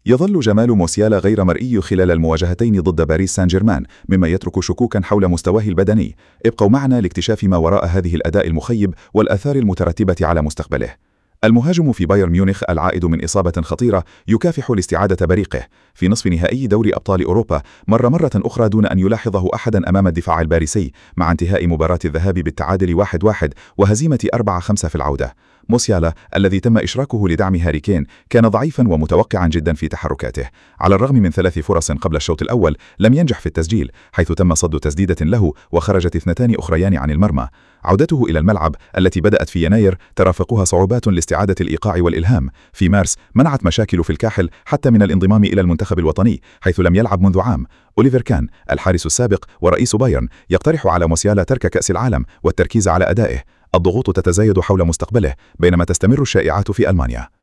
يظل جمال موسيالا غير مرئي خلال المواجهتين ضد باريس سان جيرمان، مما يترك شكوكا حول مستواه البدني. ابقوا معنا لاكتشاف ما وراء هذه الأداء المخيب والآثار المترتبة على مستقبله. المهاجم في بايرن ميونخ العائد من إصابة خطيرة يكافح لاستعادة بريقه في نصف نهائي دوري أبطال أوروبا، مر مرة أخرى دون أن يلاحظه أحدا أمام الدفاع الباريسي، مع انتهاء مباراة الذهاب بالتعادل 1-1 وهزيمة 4-5 في العودة. موسيالا الذي تم إشراكه لدعم هاري كين كان ضعيفا ومتوقعا جدا في تحركاته. على الرغم من 3 فرص قبل الشوط الأول لم ينجح في التسجيل، حيث تم صد تسديدة له وخرجت 2 أخريان عن المرمى. عودته إلى الملعب التي بدأت في يناير ترافقها صعوبات لاستعادة الإيقاع والإلهام. في مارس منعت مشاكل في الكاحل حتى من الانضمام إلى المنتخب الوطني، حيث لم يلعب منذ عام. أوليفر كان الحارس السابق ورئيس بايرن يقترح على موسيالا ترك كأس العالم والتركيز على أدائه. الضغوط تتزايد حول مستقبله، بينما تستمر الشائعات في ألمانيا.